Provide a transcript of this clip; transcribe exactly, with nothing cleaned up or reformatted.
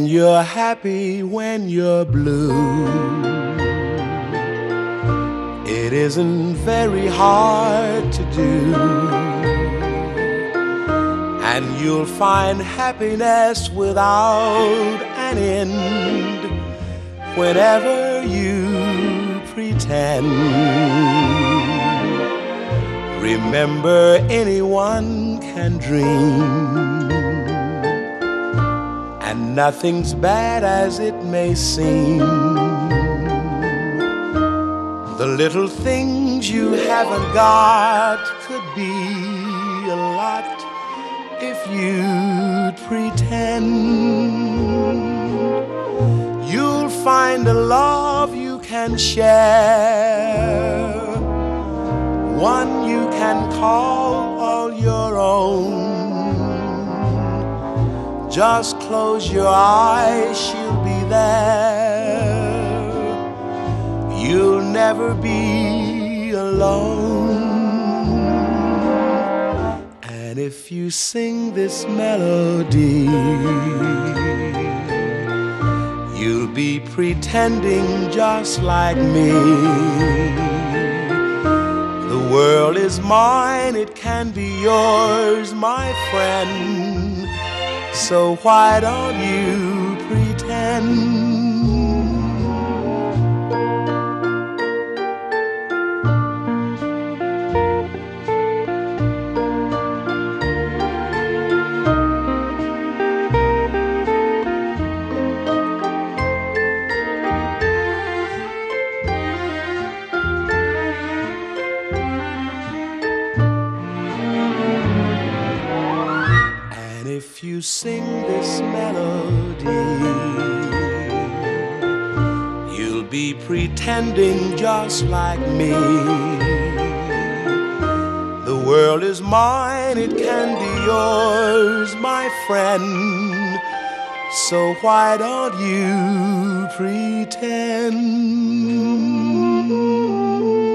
and you're happy when you're blue. It isn't very hard to do, and you'll find happiness without an end whenever you pretend. Remember, anyone can dream, and nothing's bad as it may seem. The little things you haven't got could be a lot if you'd pretend. You'll find a love you can share, one you can call all your own. Just close your eyes, she'll be there. You'll never be alone. And if you sing this melody, you'll be pretending just like me. The world is mine, it can be yours, my friend. So why don't you pretend? If you sing this melody, you'll be pretending just like me. The world is mine, it can be yours, my friend. So why don't you pretend?